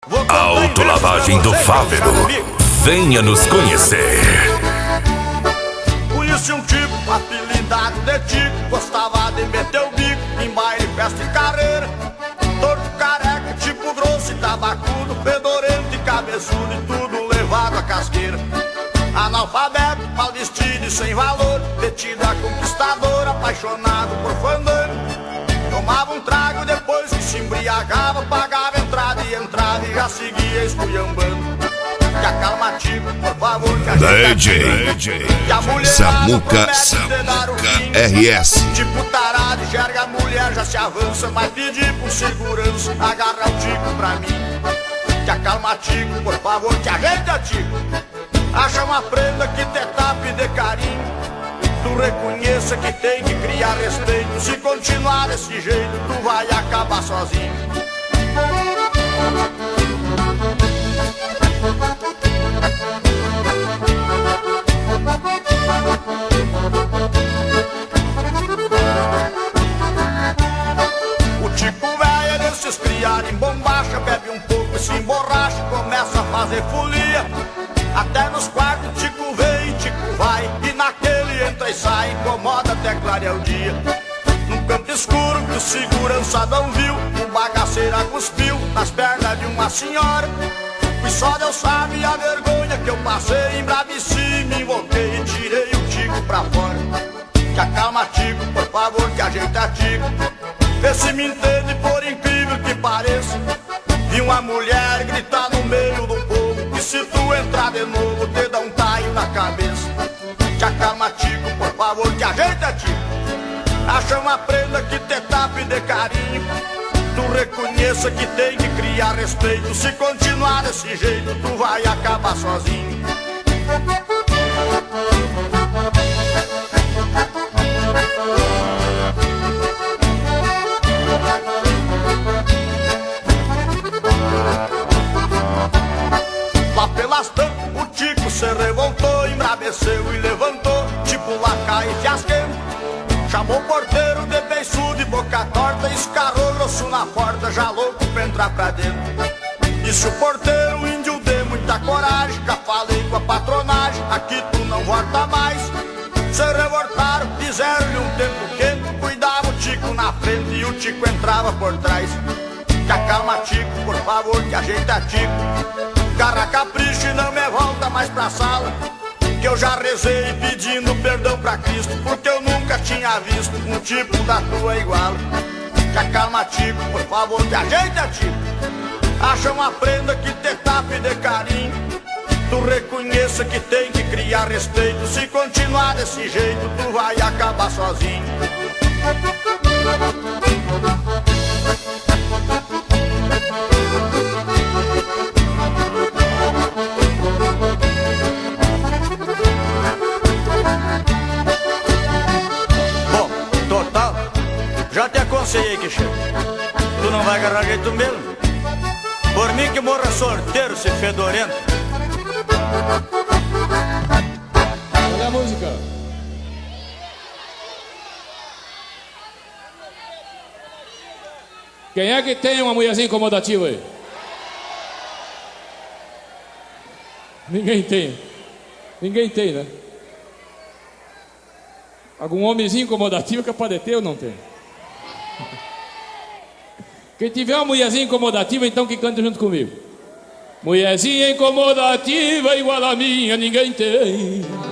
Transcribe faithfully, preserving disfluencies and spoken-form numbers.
Autolavagem do Fávero. Venha nos conhecer. Conheci um tipo apelidado de Tico, gostava de meter o bico em baile, festa e carreira. Torto, careca, tipo grosso e tabacudo, fedorento e cabeçudo e tudo levado à casqueira. Analfabeto, mal vestido e sem valor, metido a conquistador, apaixonado por fandango. Tomava um trago depois que se embriagava, pagava entrada e entrava e já seguia esculhambando. Que acalma, Tico, por favor, que a gente D J Samuca, Samuca R S. Tipo tarado, enxerga a mulher, já se avança, vai pedir por segurança, agarra o Tico pra mim. Que acalma, Tico, por favor, que ajeita, Tico. Acha uma prenda que te tape de carinho. Tu reconheça que tem que criar respeito. Se continuar desse jeito, tu vai acabar sozinho. O Tico velho, desses criar em bombacha, bebe um pouco e se emborracha, começa a fazer folia. Até nos quartos Tico vem, Tico vai, e naquele entra e sai, incomoda até clarear o dia. Num canto escuro que o segurança não viu, um bagaceiro cuspiu nas pernas de uma senhora. E só Deus sabe a vergonha que eu passei, embraveci, me invoquei e tirei o Tico pra fora. Que acalma, Tico, por favor, que ajeita, Tico. Vê se me entende, por incrível que pareça. Vi uma mulher gritar no meio do povo, e se tu entrar de novo, te dá um taio na cabeça. Que acalma, Tico, por favor, que ajeita, Tico. Acha uma prenda que te tape de carinho. Tu reconheça que tem que criar respeito. Se continuar desse jeito, tu vai acabar sozinho. Lá pelas tantas, o Tico se revoltou, embraveceu e levantou, tipo lacaio e fiasquento. Chamou o porteiro de beiçudo e boca torta, escarrou grosso na porta, já louco pra entrar pra dentro. Disse o porteiro, índio de muita coragem, já falei com a patronagem, aqui tu não volta mais. Se revoltaram, fizeram-lhe um tempo quente, cuidava o Tico na frente e o Tico entrava por trás. Que acalma, Tico, por favor, que ajeita, Tico. Garra capricho e não me volta mais pra sala, que eu já rezei pedindo perdão pra Cristo, porque eu nunca tinha visto um tipo da tua igual. Que acalma, Tico, por favor, que ajeita, Tico. Acha uma prenda que te tape de carinho. Tu reconheça que tem que criar respeito. Se continuar desse jeito, tu vai acabar sozinho. Já te aconselhei que chega. Tu não vai agarrar jeito mesmo. Por mim que morra sorteiro, se fedorento. Olha a música. Quem é que tem uma mulherzinha incomodativa aí? Ninguém tem. Ninguém tem, né? Algum homenzinho incomodativo que é para ter ou não tem? Quem tiver uma mulherzinha incomodativa, então que canta junto comigo. Mulherzinha incomodativa igual a minha, ninguém tem.